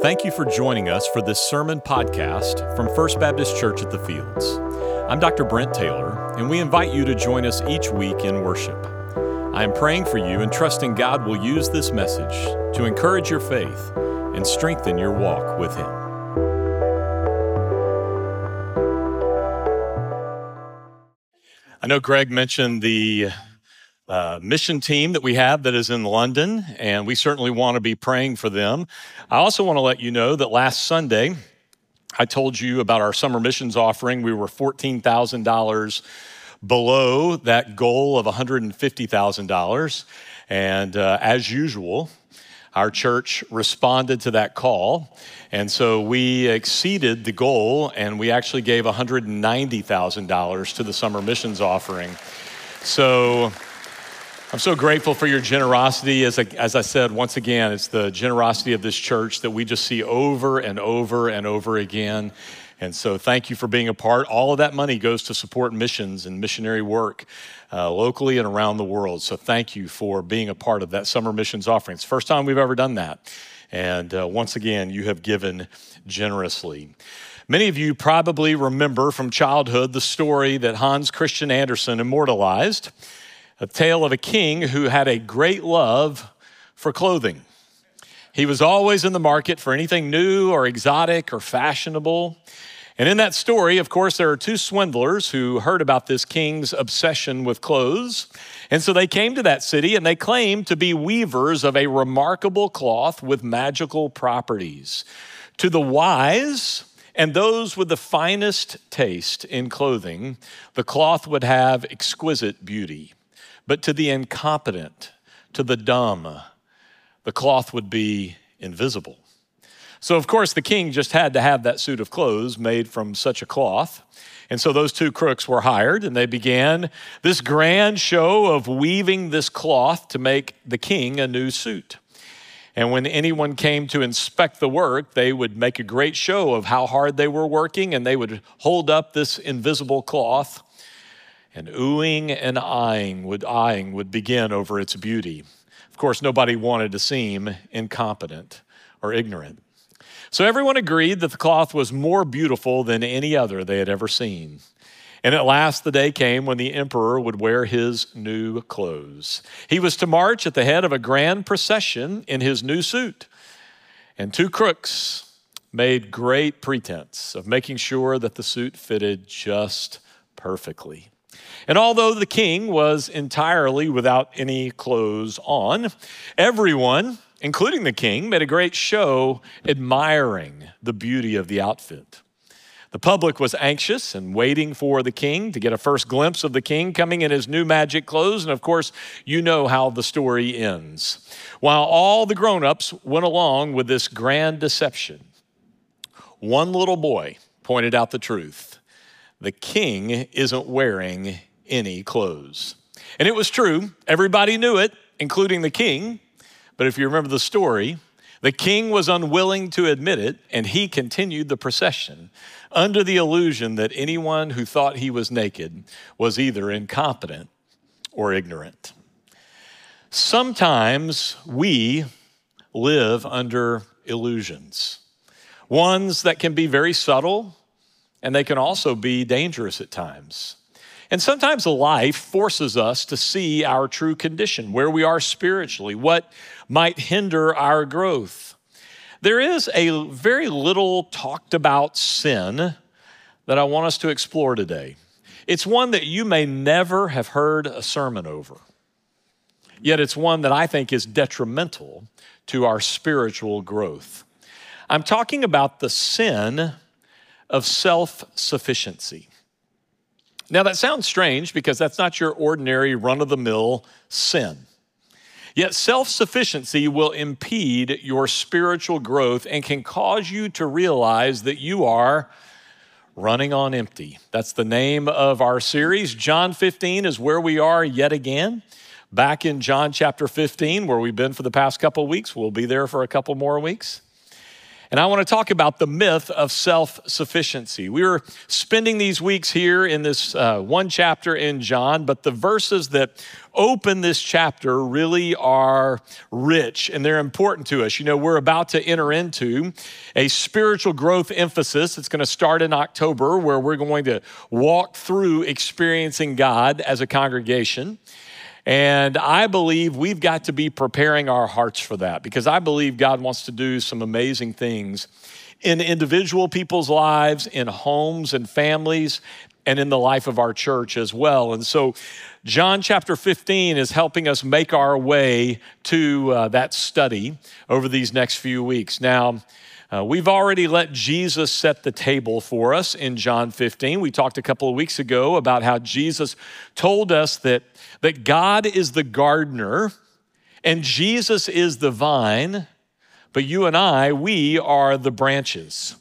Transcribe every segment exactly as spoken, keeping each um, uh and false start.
Thank you for joining us for this sermon podcast from First Baptist Church at the Fields. I'm Doctor Brent Taylor, and we invite you to join us each week in worship. I am praying for you and trusting God will use this message to encourage your faith and strengthen your walk with Him. I know Greg mentioned the Uh, mission team that we have that is in London, and we certainly want to be praying for them. I also want to let you know that last Sunday, I told you about our summer missions offering. We were fourteen thousand dollars below that goal of one hundred fifty thousand dollars. And uh, as usual, our church responded to that call. And so we exceeded the goal, and we actually gave one hundred ninety thousand dollars to the summer missions offering. So I'm so grateful for your generosity. As I, as I said, once again, it's the generosity of this church that we just see over and over and over again. And so thank you for being a part. All of that money goes to support missions and missionary work uh, locally and around the world. So thank you for being a part of that summer missions offering. It's the first time we've ever done that. And uh, once again, you have given generously. Many of you probably remember from childhood the story that Hans Christian Andersen immortalized, a tale of a king who had a great love for clothing. He was always in the market for anything new or exotic or fashionable. And in that story, of course, there are two swindlers who heard about this king's obsession with clothes. And so they came to that city and they claimed to be weavers of a remarkable cloth with magical properties. To the wise and those with the finest taste in clothing, the cloth would have exquisite beauty. But to the incompetent, to the dumb, the cloth would be invisible. So, of course, the king just had to have that suit of clothes made from such a cloth. And so those two crooks were hired, and they began this grand show of weaving this cloth to make the king a new suit. And when anyone came to inspect the work, they would make a great show of how hard they were working, and they would hold up this invisible cloth. And oohing and eyeing would, eyeing would begin over its beauty. Of course, nobody wanted to seem incompetent or ignorant. So everyone agreed that the cloth was more beautiful than any other they had ever seen. And at last the day came when the emperor would wear his new clothes. He was to march at the head of a grand procession in his new suit. And two crooks made great pretense of making sure that the suit fitted just perfectly. And although the king was entirely without any clothes on, everyone, including the king, made a great show admiring the beauty of the outfit. The public was anxious and waiting for the king to get a first glimpse of the king coming in his new magic clothes. And of course, you know how the story ends. While all the grown-ups went along with this grand deception, one little boy pointed out the truth. The king isn't wearing any clothes. And it was true. Everybody knew it, including the king. But if you remember the story, the king was unwilling to admit it, and he continued the procession under the illusion that anyone who thought he was naked was either incompetent or ignorant. Sometimes we live under illusions, ones that can be very subtle, and they can also be dangerous at times. And sometimes life forces us to see our true condition, where we are spiritually, what might hinder our growth. There is a very little talked about sin that I want us to explore today. It's one that you may never have heard a sermon over, yet it's one that I think is detrimental to our spiritual growth. I'm talking about the sin of self-sufficiency. Now that sounds strange because that's not your ordinary run-of-the-mill sin. Yet self-sufficiency will impede your spiritual growth and can cause you to realize that you are running on empty. That's the name of our series. John fifteen is where we are yet again. Back in John chapter fifteen, where we've been for the past couple of weeks. We'll be there for a couple more weeks. And I want to talk about the myth of self-sufficiency. We were spending these weeks here in this uh, one chapter in John, but the verses that open this chapter really are rich and they're important to us. You know, we're about to enter into a spiritual growth emphasis. It's going to start in October, where we're going to walk through experiencing God as a congregation. And I believe we've got to be preparing our hearts for that, because I believe God wants to do some amazing things in individual people's lives, in homes and families, and in the life of our church as well. And so John chapter fifteen is helping us make our way to uh, that study over these next few weeks. Now, Uh, we've already let Jesus set the table for us in John fifteen. We talked a couple of weeks ago about how Jesus told us that, that God is the gardener and Jesus is the vine, but you and I, we are the branches.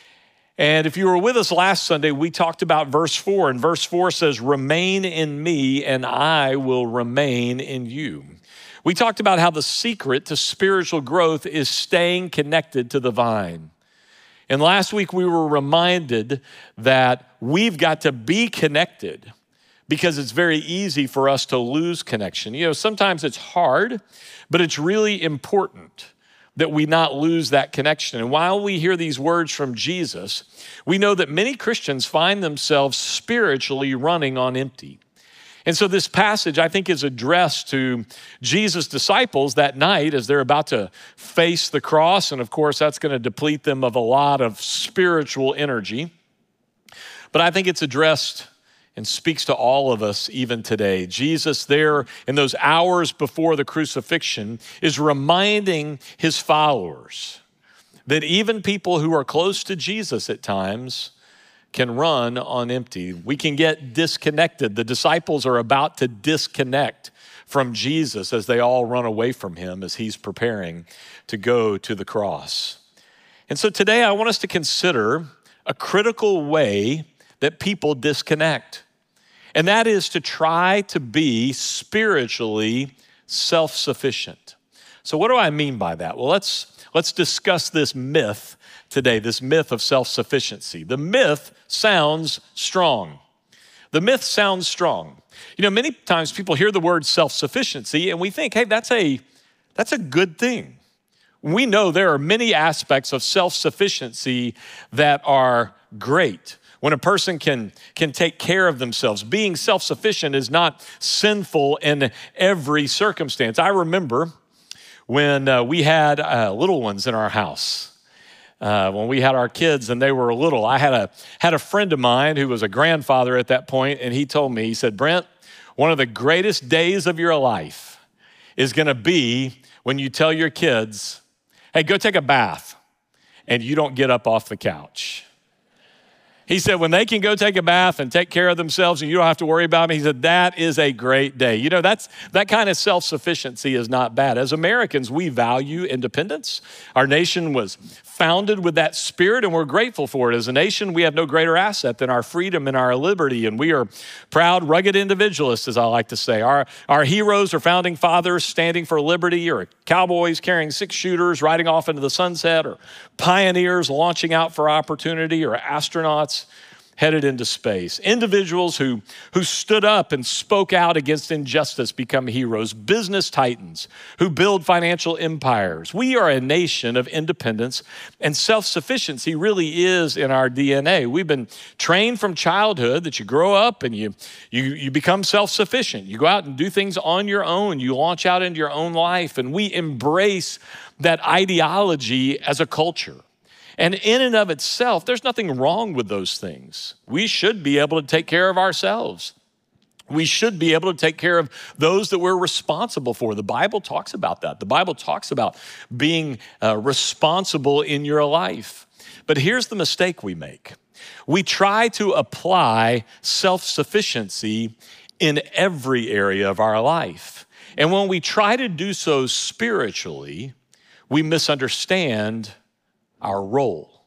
And if you were with us last Sunday, we talked about verse four, and verse four says, "Remain in me and I will remain in you." We talked about how the secret to spiritual growth is staying connected to the vine. And last week we were reminded that we've got to be connected, because it's very easy for us to lose connection. You know, sometimes it's hard, but it's really important that we not lose that connection. And while we hear these words from Jesus, we know that many Christians find themselves spiritually running on empty. And so this passage, I think, is addressed to Jesus' disciples that night as they're about to face the cross. And of course, that's going to deplete them of a lot of spiritual energy. But I think it's addressed and speaks to all of us even today. Jesus there in those hours before the crucifixion is reminding his followers that even people who are close to Jesus at times can run on empty. We can get disconnected. The disciples are about to disconnect from Jesus as they all run away from him as he's preparing to go to the cross. And so today I want us to consider a critical way that people disconnect. And that is to try to be spiritually self-sufficient. So what do I mean by that? Well, let's, let's discuss this myth today, this myth of self-sufficiency. The myth sounds strong. The myth sounds strong. You know, many times people hear the word self-sufficiency and we think, hey, that's a, that's a good thing. We know there are many aspects of self-sufficiency that are great. When a person can, can take care of themselves, being self-sufficient is not sinful in every circumstance. I remember when uh, we had uh, little ones in our house. Uh, when we had our kids and they were little, I had a, had a friend of mine who was a grandfather at that point, and he told me, he said, "Brent, one of the greatest days of your life is gonna be when you tell your kids, hey, go take a bath, and you don't get up off the couch." He said, when they can go take a bath and take care of themselves and you don't have to worry about them, he said, that is a great day. You know, that's that kind of self-sufficiency is not bad. As Americans, we value independence. Our nation was founded with that spirit and we're grateful for it. As a nation, we have no greater asset than our freedom and our liberty. And we are proud, rugged individualists, as I like to say. Our, our heroes are founding fathers standing for liberty, or cowboys carrying six shooters riding off into the sunset, or pioneers launching out for opportunity, or astronauts headed into space. Individuals who, who stood up and spoke out against injustice become heroes. Business titans who build financial empires. We are a nation of independence, and self-sufficiency really is in our D N A. We've been trained from childhood that you grow up and you, you, you become self-sufficient. You go out and do things on your own. You launch out into your own life, and we embrace that ideology as a culture. And in and of itself, there's nothing wrong with those things. We should be able to take care of ourselves. We should be able to take care of those that we're responsible for. The Bible talks about that. The Bible talks about being uh, responsible in your life. But here's the mistake we make. We try to apply self-sufficiency in every area of our life. And when we try to do so spiritually, we misunderstand our role.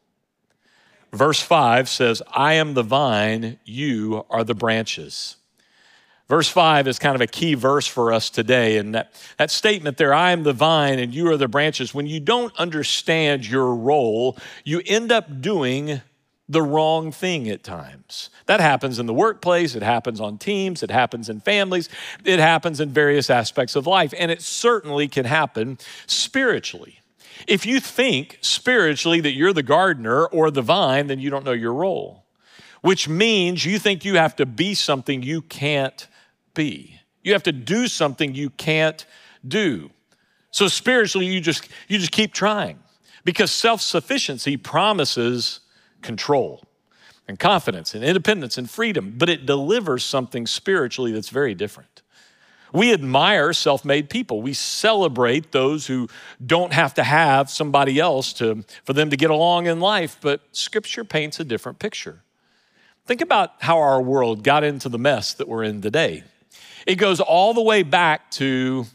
Verse five says, I am the vine, you are the branches. Verse five is kind of a key verse for us today. And that, that statement there, I am the vine and you are the branches. When you don't understand your role, you end up doing the wrong thing at times. That happens in the workplace. It happens on teams. It happens in families. It happens in various aspects of life. And it certainly can happen spiritually. If you think spiritually that you're the gardener or the vine, then you don't know your role, which means you think you have to be something you can't be. You have to do something you can't do. So spiritually, you just, you just keep trying because self-sufficiency promises control and confidence and independence and freedom, but it delivers something spiritually that's very different. We admire self-made people. We celebrate those who don't have to have somebody else to, for them to get along in life, but Scripture paints a different picture. Think about how our world got into the mess that we're in today. It goes all the way back to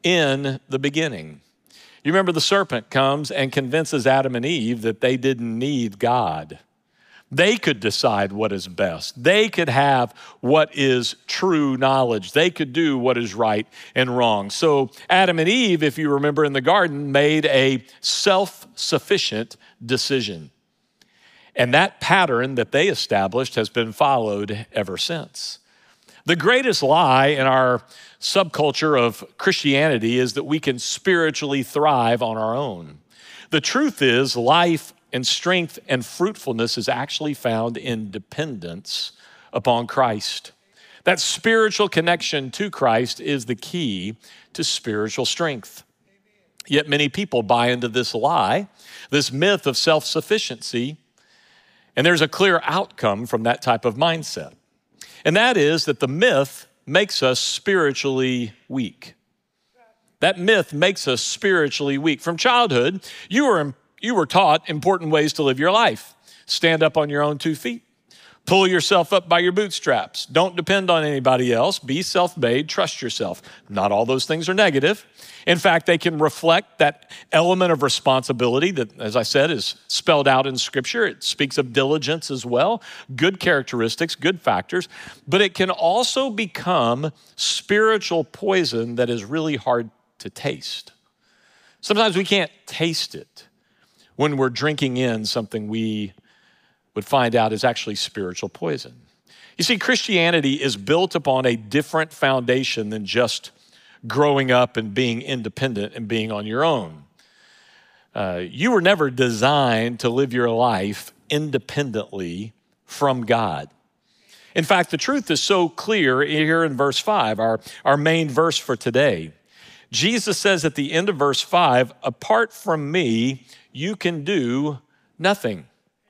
in the beginning. You remember the serpent comes and convinces Adam and Eve that they didn't need God. They could decide what is best. They could have what is true knowledge. They could do what is right and wrong. So Adam and Eve, if you remember in the garden, made a self-sufficient decision. And that pattern that they established has been followed ever since. The greatest lie in our subculture of Christianity is that we can spiritually thrive on our own. The truth is, life and strength and fruitfulness is actually found in dependence upon Christ. That spiritual connection to Christ is the key to spiritual strength. Yet many people buy into this lie, this myth of self-sufficiency, and there's a clear outcome from that type of mindset. And that is that the myth makes us spiritually weak. That myth makes us spiritually weak. From childhood, you were, you were taught important ways to live your life. Stand up on your own two feet. Pull yourself up by your bootstraps. Don't depend on anybody else. Be self-made. Trust yourself. Not all those things are negative. In fact, they can reflect that element of responsibility that, as I said, is spelled out in Scripture. It speaks of diligence as well, good characteristics, good factors, but it can also become spiritual poison that is really hard to taste. Sometimes we can't taste it when we're drinking in something we would find out is actually spiritual poison. You see, Christianity is built upon a different foundation than just growing up and being independent and being on your own. Uh, you were never designed to live your life independently from God. In fact, the truth is so clear here in verse five, our, our main verse for today. Jesus says at the end of verse five, apart from me, you can do nothing.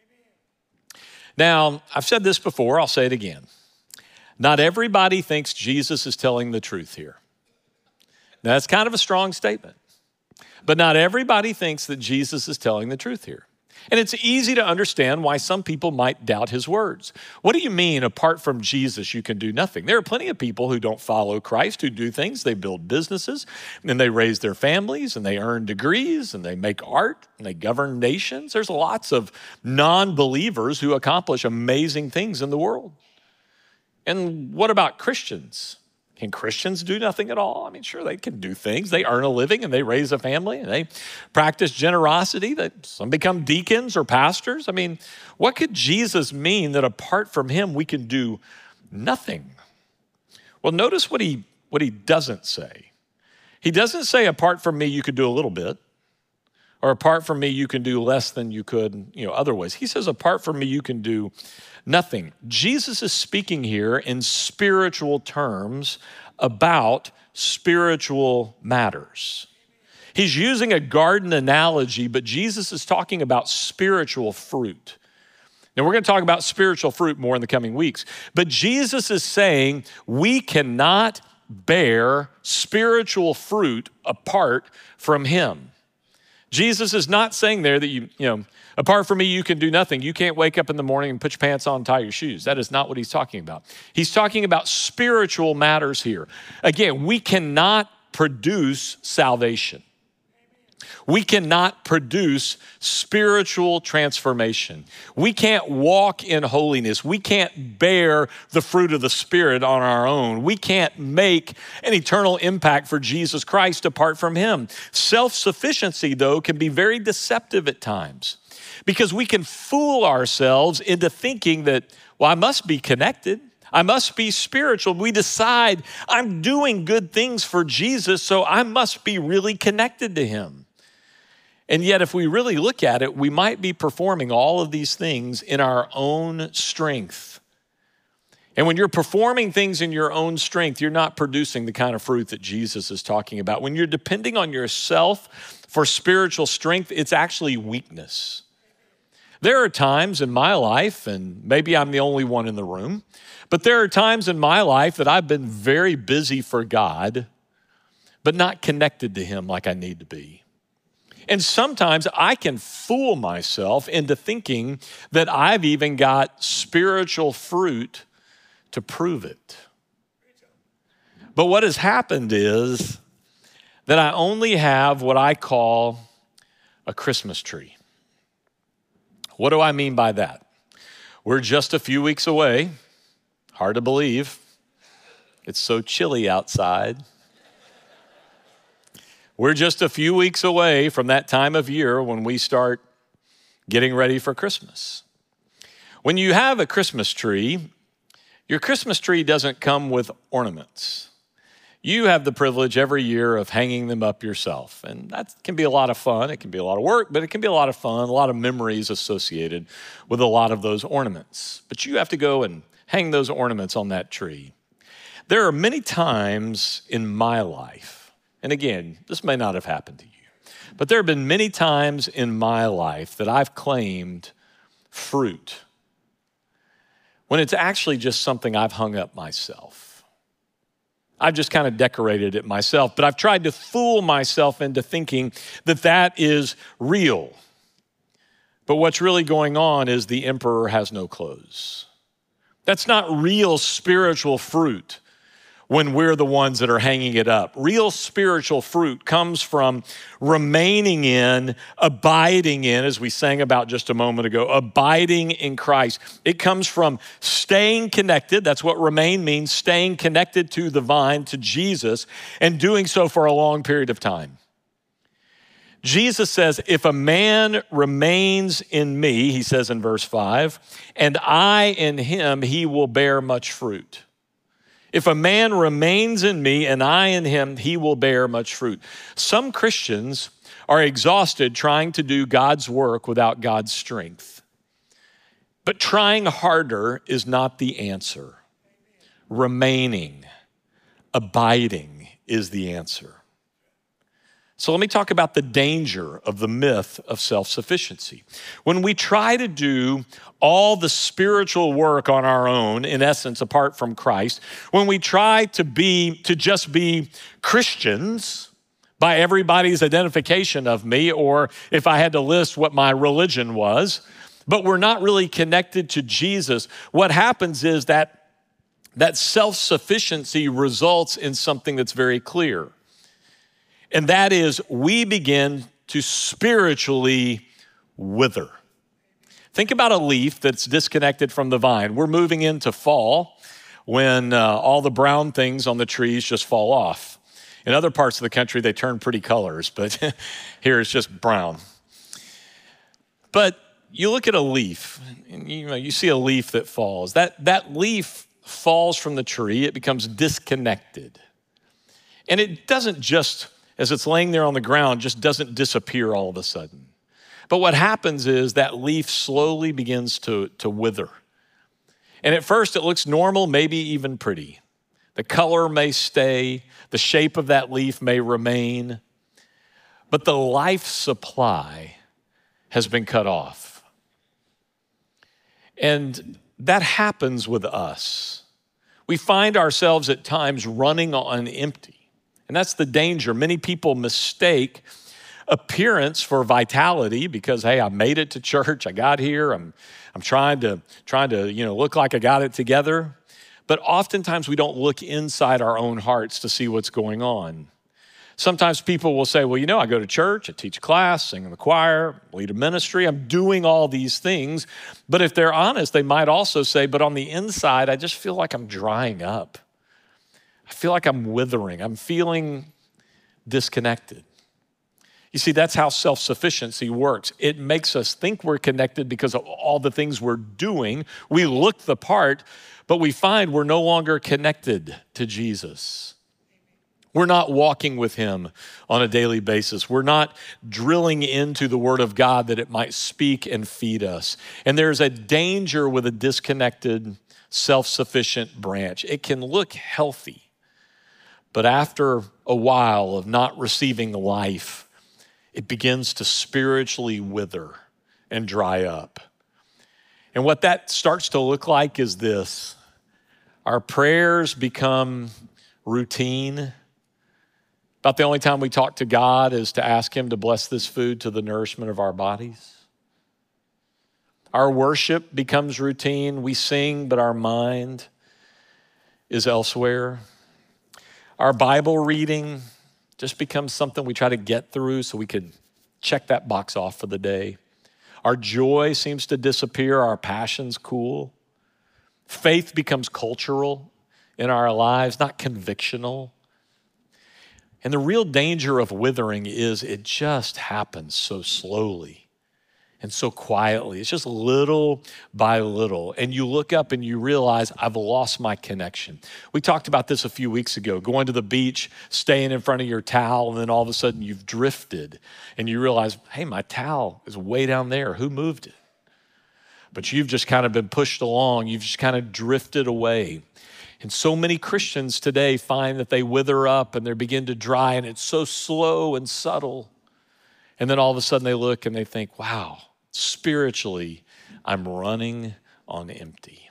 Now, I've said this before, I'll say it again. Not everybody thinks Jesus is telling the truth here. Now, that's kind of a strong statement, but not everybody thinks that Jesus is telling the truth here. And it's easy to understand why some people might doubt his words. What do you mean, apart from Jesus, you can do nothing? There are plenty of people who don't follow Christ, who do things. They build businesses, and they raise their families, and they earn degrees, and they make art, and they govern nations. There's lots of non-believers who accomplish amazing things in the world. And what about Christians? Can Christians do nothing at all? I mean, sure, they can do things. They earn a living and they raise a family and they practice generosity. That some become deacons or pastors. I mean, what could Jesus mean that apart from him, we can do nothing? Well, notice what he, what he doesn't say. He doesn't say, apart from me, you could do a little bit, or apart from me, you can do less than you could, you know, other ways. He says, apart from me, you can do nothing. Jesus is speaking here in spiritual terms about spiritual matters. He's using a garden analogy, but Jesus is talking about spiritual fruit. Now, we're going to talk about spiritual fruit more in the coming weeks, but Jesus is saying we cannot bear spiritual fruit apart from him. Jesus is not saying there that you, you know, apart from me, you can do nothing. You can't wake up in the morning and put your pants on and tie your shoes. That is not what he's talking about. He's talking about spiritual matters here. Again, we cannot produce salvation. we cannot produce spiritual transformation. We can't walk in holiness. We can't bear the fruit of the Spirit on our own. We can't make an eternal impact for Jesus Christ apart from him. Self-sufficiency, though, can be very deceptive at times because we can fool ourselves into thinking that, well, I must be connected. I must be spiritual. We decide I'm doing good things for Jesus, so I must be really connected to him. And yet, if we really look at it, we might be performing all of these things in our own strength. And when you're performing things in your own strength, you're not producing the kind of fruit that Jesus is talking about. When you're depending on yourself for spiritual strength, it's actually weakness. There are times in my life, and maybe I'm the only one in the room, but there are times in my life that I've been very busy for God, but not connected to him like I need to be. And sometimes I can fool myself into thinking that I've even got spiritual fruit to prove it. But what has happened is that I only have what I call a Christmas tree. What do I mean by that? We're just a few weeks away. Hard to believe. It's so chilly outside. We're just a few weeks away from that time of year when we start getting ready for Christmas. When you have a Christmas tree, your Christmas tree doesn't come with ornaments. You have the privilege every year of hanging them up yourself. And that can be a lot of fun. It can be a lot of work, but it can be a lot of fun, a lot of memories associated with a lot of those ornaments. But you have to go and hang those ornaments on that tree. There are many times in my life, and again, this may not have happened to you, but there have been many times in my life that I've claimed fruit when it's actually just something I've hung up myself. I've just kind of decorated it myself, but I've tried to fool myself into thinking that that is real. But what's really going on is the emperor has no clothes. That's not real spiritual fruit when we're the ones that are hanging it up. Real spiritual fruit comes from remaining in, abiding in, as we sang about just a moment ago, abiding in Christ. It comes from staying connected. That's what remain means, staying connected to the vine, to Jesus, and doing so for a long period of time. Jesus says, if a man remains in me, he says in verse five, and I in him, he will bear much fruit. If a man remains in me and I in him, he will bear much fruit. Some Christians are exhausted trying to do God's work without God's strength. But trying harder is not the answer. Remaining, abiding is the answer. So let me talk about the danger of the myth of self-sufficiency. When we try to do all the spiritual work on our own, in essence, apart from Christ, when we try to be, to just be Christians by everybody's identification of me, or if I had to list what my religion was, but we're not really connected to Jesus, what happens is that that self-sufficiency results in something that's very clear. And that is, we begin to spiritually wither. Think about a leaf that's disconnected from the vine. We're moving into fall when uh, all the brown things on the trees just fall off. In other parts of the country, they turn pretty colors, but here it's just brown. But you look at a leaf, and you know, you see a leaf that falls. That, that leaf falls from the tree. It becomes disconnected. And it doesn't just, as it's laying there on the ground, just doesn't disappear all of a sudden. But what happens is that leaf slowly begins to, to wither. And at first it looks normal, maybe even pretty. The color may stay, the shape of that leaf may remain, but the life supply has been cut off. And that happens with us. We find ourselves at times running on empty. And that's the danger. Many people mistake appearance for vitality because, hey, I made it to church, I got here, I'm, I'm trying to, trying to, you know, look like I got it together. But oftentimes we don't look inside our own hearts to see what's going on. Sometimes people will say, well, you know, I go to church, I teach a class, sing in the choir, lead a ministry. I'm doing all these things. But if they're honest, they might also say, but on the inside, I just feel like I'm drying up. I feel like I'm withering. I'm feeling disconnected. You see, that's how self-sufficiency works. It makes us think we're connected because of all the things we're doing. We look the part, but we find we're no longer connected to Jesus. We're not walking with him on a daily basis. We're not drilling into the word of God that it might speak and feed us. And there's a danger with a disconnected, self-sufficient branch. It can look healthy, but after a while of not receiving life, it begins to spiritually wither and dry up. And what that starts to look like is this. Our prayers become routine. About the only time we talk to God is to ask him to bless this food to the nourishment of our bodies. Our worship becomes routine. We sing, but our mind is elsewhere. Our Bible reading just becomes something we try to get through so we could check that box off for the day. Our joy seems to disappear. Our passions cool. Faith becomes cultural in our lives, not convictional. And the real danger of withering is it just happens so slowly and so quietly. It's just little by little. And you look up and you realize, I've lost my connection. We talked about this a few weeks ago, going to the beach, staying in front of your towel, and then all of a sudden you've drifted and you realize, hey, my towel is way down there. Who moved it? But you've just kind of been pushed along. You've just kind of drifted away. And so many Christians today find that they wither up and they begin to dry, and it's so slow and subtle. And then all of a sudden they look and they think, wow, spiritually, I'm running on empty.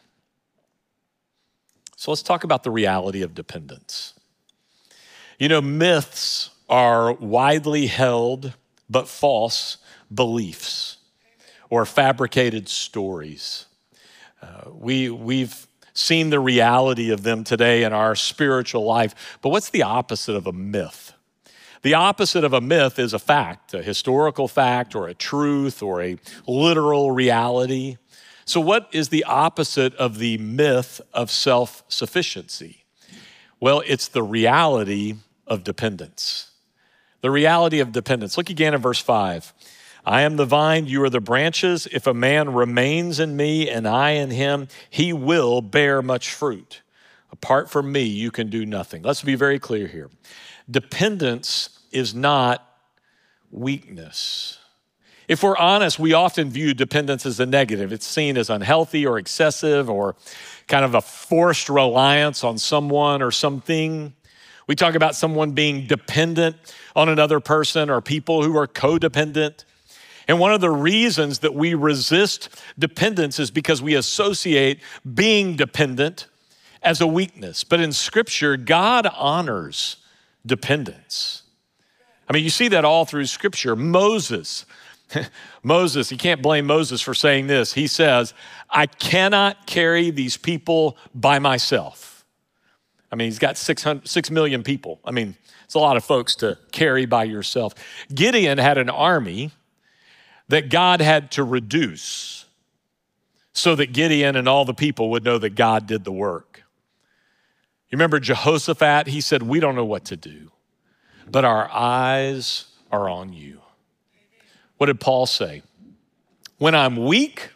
So let's talk about the reality of dependence. You know, myths are widely held but false beliefs or fabricated stories. Uh, we, we've seen the reality of them today in our spiritual life. But what's the opposite of a myth? The opposite of a myth is a fact, a historical fact or a truth or a literal reality. So what is the opposite of the myth of self-sufficiency? Well, it's the reality of dependence. The reality of dependence. Look again at verse five. I am the vine, you are the branches. If a man remains in me and I in him, he will bear much fruit. Apart from me, you can do nothing. Let's be very clear here. Dependence is not weakness. If we're honest, we often view dependence as a negative. It's seen as unhealthy or excessive or kind of a forced reliance on someone or something. We talk about someone being dependent on another person or people who are codependent. And one of the reasons that we resist dependence is because we associate being dependent as a weakness. But in Scripture, God honors dependence. I mean, you see that all through Scripture. Moses, Moses, you can't blame Moses for saying this. He says, I cannot carry these people by myself. I mean, he's got six hundred, six million people. I mean, it's a lot of folks to carry by yourself. Gideon had an army that God had to reduce so that Gideon and all the people would know that God did the work. You remember Jehoshaphat? He said, we don't know what to do, but our eyes are on you. What did Paul say? When I'm weak,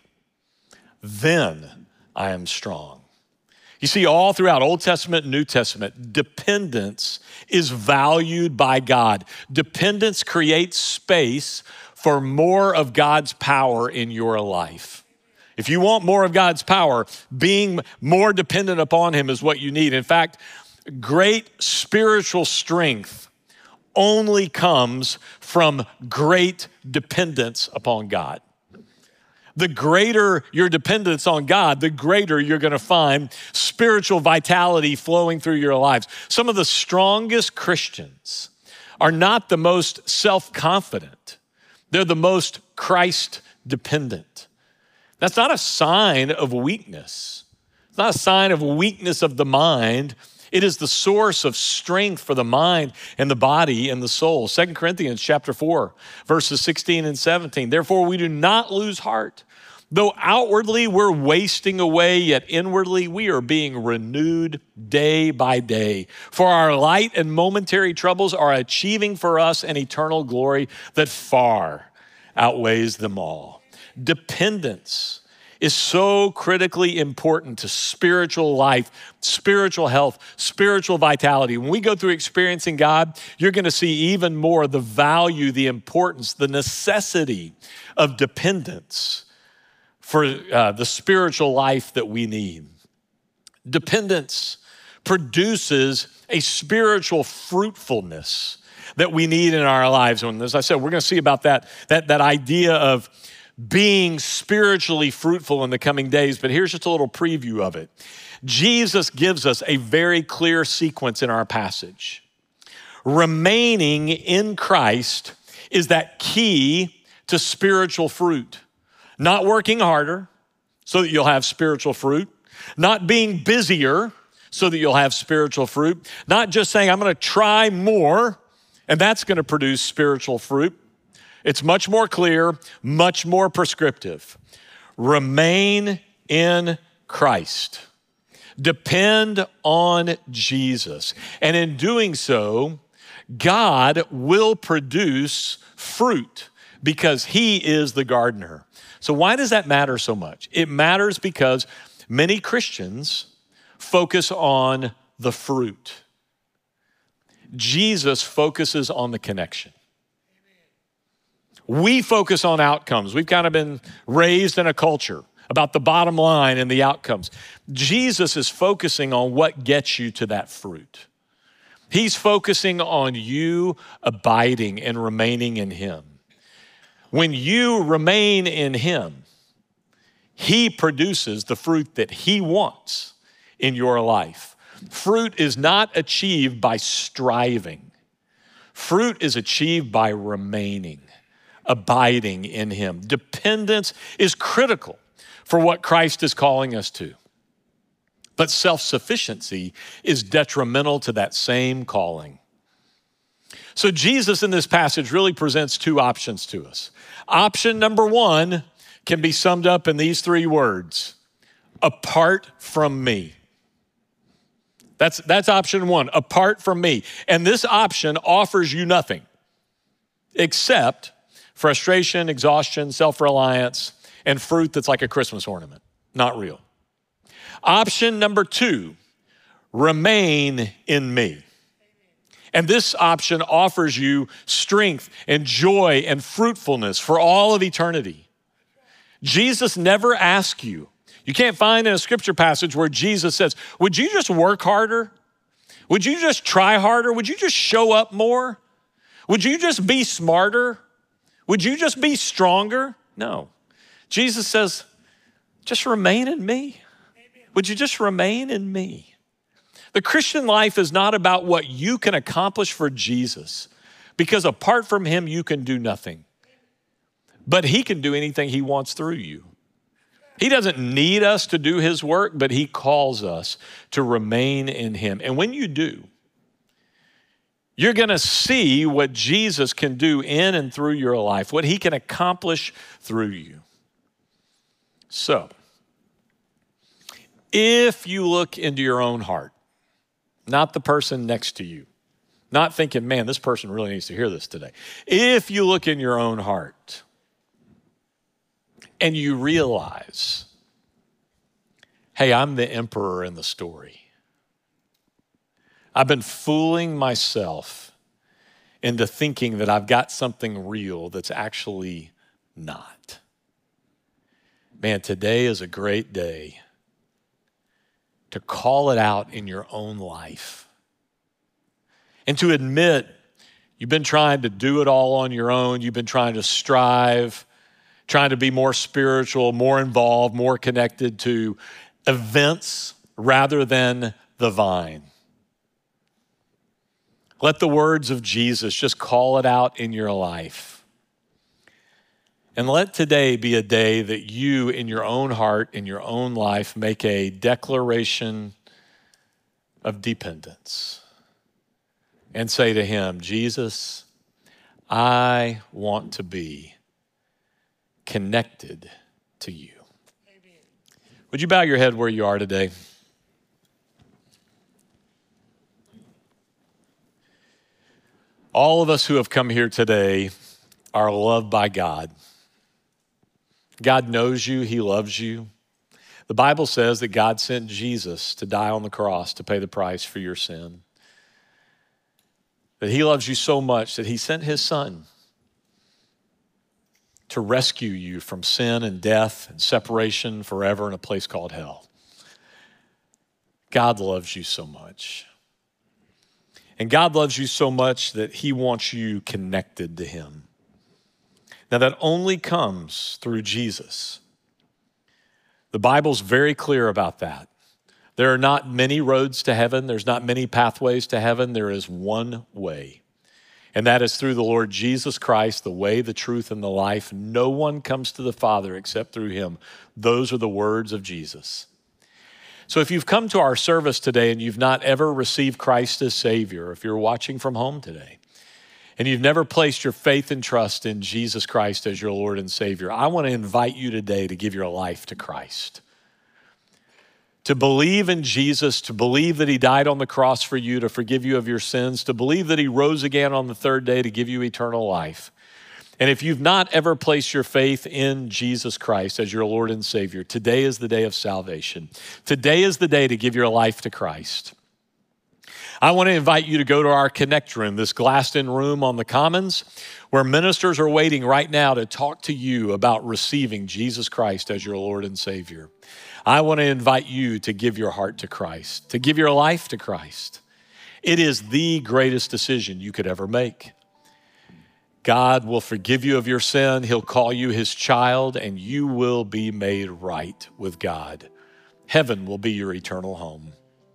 then I am strong. You see, all throughout Old Testament and New Testament, dependence is valued by God. Dependence creates space for more of God's power in your life. If you want more of God's power, being more dependent upon him is what you need. In fact, great spiritual strength only comes from great dependence upon God. The greater your dependence on God, the greater you're going to find spiritual vitality flowing through your lives. Some of the strongest Christians are not the most self-confident. They're the most Christ-dependent. That's not a sign of weakness. It's not a sign of weakness of the mind. It is the source of strength for the mind and the body and the soul. Second Corinthians chapter four, verses sixteen and seventeen. Therefore, we do not lose heart. Though outwardly we're wasting away, yet inwardly we are being renewed day by day. For our light and momentary troubles are achieving for us an eternal glory that far outweighs them all. Dependence is so critically important to spiritual life, spiritual health, spiritual vitality. When we go through experiencing God, you're going to see even more the value, the importance, the necessity of dependence for uh, the spiritual life that we need. Dependence produces a spiritual fruitfulness that we need in our lives. And as I said, we're going to see about that, that, that idea of being spiritually fruitful in the coming days, but here's just a little preview of it. Jesus gives us a very clear sequence in our passage. Remaining in Christ is that key to spiritual fruit. Not working harder so that you'll have spiritual fruit. Not being busier so that you'll have spiritual fruit. Not just saying, I'm going to try more, and that's going to produce spiritual fruit. It's much more clear, much more prescriptive. Remain in Christ. Depend on Jesus. And in doing so, God will produce fruit because he is the gardener. So why does that matter so much? It matters because many Christians focus on the fruit. Jesus focuses on the connection. We focus on outcomes. We've kind of been raised in a culture about the bottom line and the outcomes. Jesus is focusing on what gets you to that fruit. He's focusing on you abiding and remaining in him. When you remain in him, he produces the fruit that he wants in your life. Fruit is not achieved by striving. Fruit is achieved by remaining, abiding in him. Dependence is critical for what Christ is calling us to. But self-sufficiency is detrimental to that same calling. So Jesus in this passage really presents two options to us. Option number one can be summed up in these three words: apart from me. That's, that's option one, apart from me. And this option offers you nothing except frustration, exhaustion, self-reliance, and fruit that's like a Christmas ornament, not real. Option number two, remain in me. And this option offers you strength and joy and fruitfulness for all of eternity. Jesus never asks you. You can't find in a scripture passage where Jesus says, would you just work harder? Would you just try harder? Would you just show up more? Would you just be smarter? Would you just be stronger? No. Jesus says, just remain in me. Would you just remain in me? The Christian life is not about what you can accomplish for Jesus, because apart from him, you can do nothing. But he can do anything he wants through you. He doesn't need us to do his work, but he calls us to remain in him. And when you do, you're going to see what Jesus can do in and through your life, what he can accomplish through you. So, if you look into your own heart, not the person next to you, not thinking, man, this person really needs to hear this today. If you look in your own heart and you realize, hey, I'm the emperor in the story. I've been fooling myself into thinking that I've got something real that's actually not. Man, today is a great day to call it out in your own life and to admit you've been trying to do it all on your own. You've been trying to strive, trying to be more spiritual, more involved, more connected to events rather than the vine. Let the words of Jesus just call it out in your life. And let today be a day that you, in your own heart, in your own life, make a declaration of dependence and say to him, Jesus, I want to be connected to you. Amen. Would you bow your head where you are today? All of us who have come here today are loved by God. God knows you, he loves you. The Bible says that God sent Jesus to die on the cross to pay the price for your sin. That he loves you so much that he sent his son to rescue you from sin and death and separation forever in a place called hell. God loves you so much. And God loves you so much that he wants you connected to him. Now that only comes through Jesus. The Bible's very clear about that. There are not many roads to heaven. There's not many pathways to heaven. There is one way. And that is through the Lord Jesus Christ, the way, the truth, and the life. No one comes to the Father except through him. Those are the words of Jesus. So if you've come to our service today and you've not ever received Christ as Savior, if you're watching from home today, and you've never placed your faith and trust in Jesus Christ as your Lord and Savior, I want to invite you today to give your life to Christ. To believe in Jesus, to believe that he died on the cross for you to forgive you of your sins, to believe that he rose again on the third day to give you eternal life. And if you've not ever placed your faith in Jesus Christ as your Lord and Savior, today is the day of salvation. Today is the day to give your life to Christ. I want to invite you to go to our Connect room, this glassed-in room on the Commons, where ministers are waiting right now to talk to you about receiving Jesus Christ as your Lord and Savior. I want to invite you to give your heart to Christ, to give your life to Christ. It is the greatest decision you could ever make. God will forgive you of your sin. He'll call you his child, and you will be made right with God. Heaven will be your eternal home.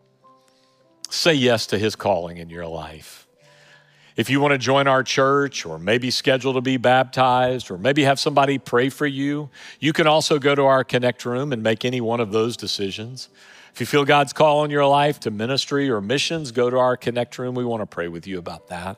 Say yes to his calling in your life. If you want to join our church or maybe schedule to be baptized or maybe have somebody pray for you, you can also go to our Connect room and make any one of those decisions. If you feel God's call in your life to ministry or missions, go to our Connect room. We want to pray with you about that.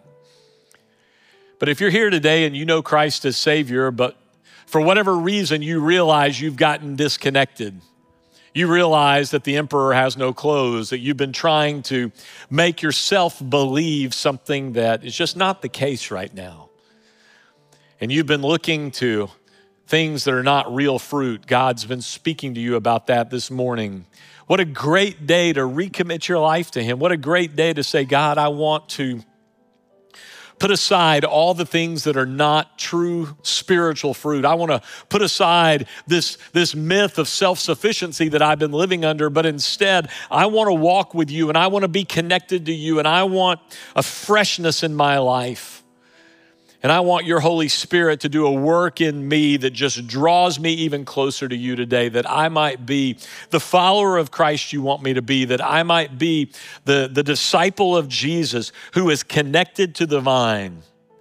But if you're here today and you know Christ as Savior, but for whatever reason you realize you've gotten disconnected, you realize that the emperor has no clothes, that you've been trying to make yourself believe something that is just not the case right now. And you've been looking to things that are not real fruit. God's been speaking to you about that this morning. What a great day to recommit your life to him. What a great day to say, God, I want to put aside all the things that are not true spiritual fruit. I want to put aside this, this myth of self-sufficiency that I've been living under, but instead, I want to walk with you and I want to be connected to you and I want a freshness in my life. And I want your Holy Spirit to do a work in me that just draws me even closer to you today, that I might be the follower of Christ you want me to be, that I might be the, the disciple of Jesus who is connected to the vine.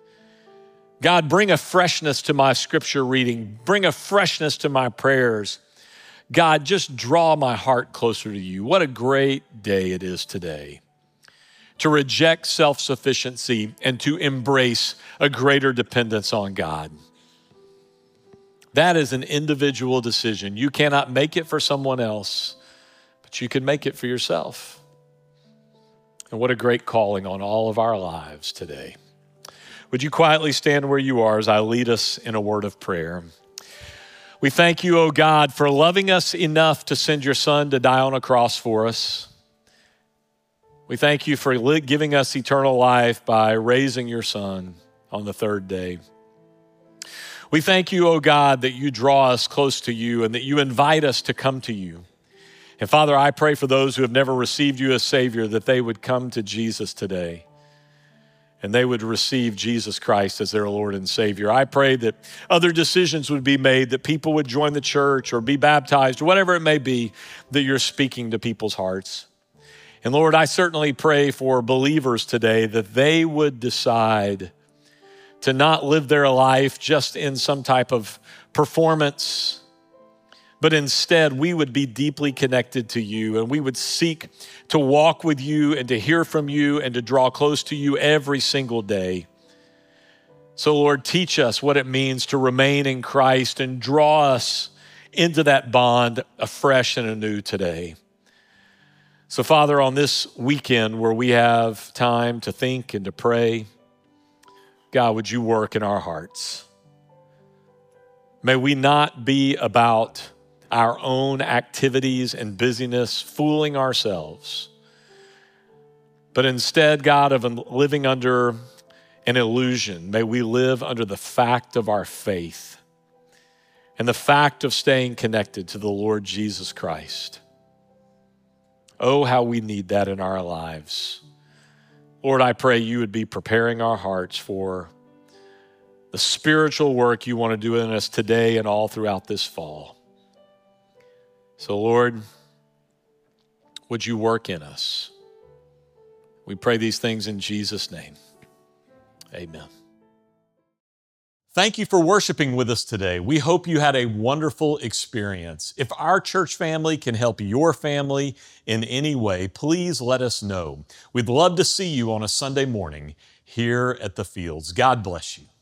God, bring a freshness to my scripture reading. Bring a freshness to my prayers. God, just draw my heart closer to you. What a great day it is today to reject self-sufficiency and to embrace a greater dependence on God. That is an individual decision. You cannot make it for someone else, but you can make it for yourself. And what a great calling on all of our lives today. Would you quietly stand where you are as I lead us in a word of prayer? We thank you, O God, for loving us enough to send your Son to die on a cross for us. We thank you for giving us eternal life by raising your Son on the third day. We thank you, O God, that you draw us close to you and that you invite us to come to you. And Father, I pray for those who have never received you as Savior that they would come to Jesus today and they would receive Jesus Christ as their Lord and Savior. I pray that other decisions would be made, that people would join the church or be baptized, or whatever it may be, that you're speaking to people's hearts. And Lord, I certainly pray for believers today that they would decide to not live their life just in some type of performance, but instead we would be deeply connected to you, and we would seek to walk with you and to hear from you and to draw close to you every single day. So Lord, teach us what it means to remain in Christ and draw us into that bond afresh and anew today. So Father, on this weekend where we have time to think and to pray, God, would you work in our hearts? May we not be about our own activities and busyness, fooling ourselves, but instead, God, of living under an illusion, may we live under the fact of our faith and the fact of staying connected to the Lord Jesus Christ. Oh, how we need that in our lives. Lord, I pray you would be preparing our hearts for the spiritual work you want to do in us today and all throughout this fall. So, Lord, would you work in us? We pray these things in Jesus' name. Amen. Thank you for worshiping with us today. We hope you had a wonderful experience. If our church family can help your family in any way, please let us know. We'd love to see you on a Sunday morning here at the Fields. God bless you.